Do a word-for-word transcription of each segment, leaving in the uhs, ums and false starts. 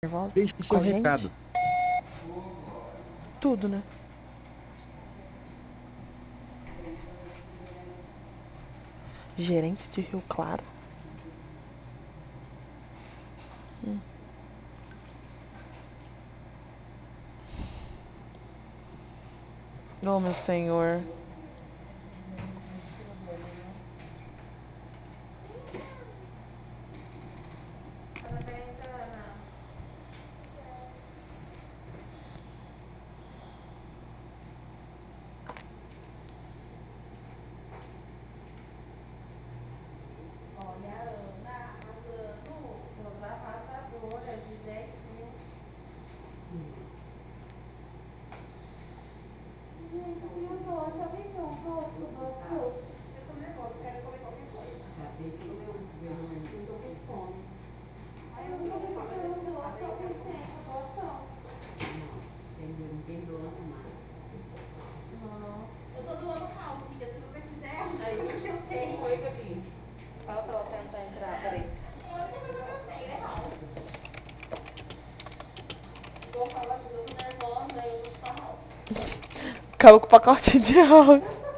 Nervosa Deixe com seu a gente? recado. Tudo, né? Gerente de Rio Claro? Hum. Oh, meu senhor. Acabou com o pacote de arroz.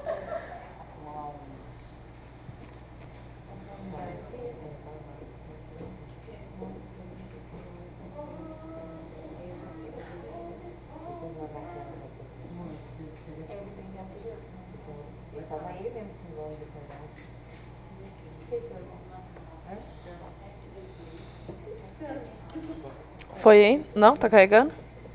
Foi, hein? Não? Tá carregando?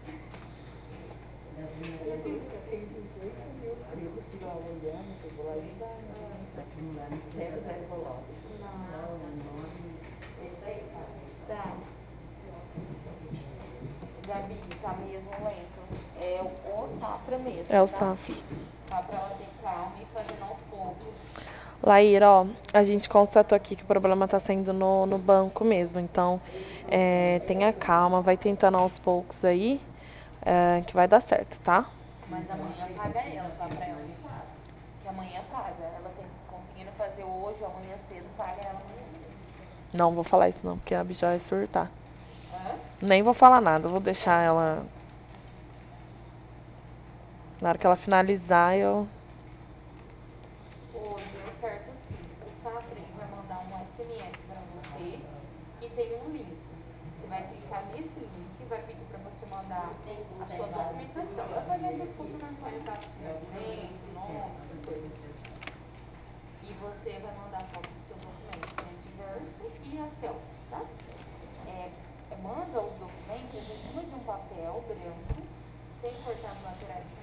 Gabi, tá mesmo lento. É o safra mesmo. É o tá? safra. Tá pra ela ter calma e fazendo aos poucos. Laíra, ó, a gente constatou aqui que o problema tá sendo no, no banco mesmo. Então, é, tenha calma, vai tentando aos poucos aí, é, que vai dar certo, tá? Mas amanhã paga ela, tá? Pra ela não paga. Que amanhã paga. Ela tem conseguindo fazer hoje, amanhã cedo, paga ela amanhã. Não vou falar isso não, porque a bicha vai surtar. Hã? Nem vou falar nada, vou deixar ela... Na hora que ela finalizar, eu... Hoje é certo assim. O Safra ele vai mandar um S M S pra você e tem um link. Você vai clicar nesse link e vai pedir pra você mandar a sua documentação. Vai fazer aquele curso de atualização do documento, nome, essas coisas. E você vai mandar a foto do seu documento, frente e verso e a selfie, tá? É, manda os documentos em cima de um papel branco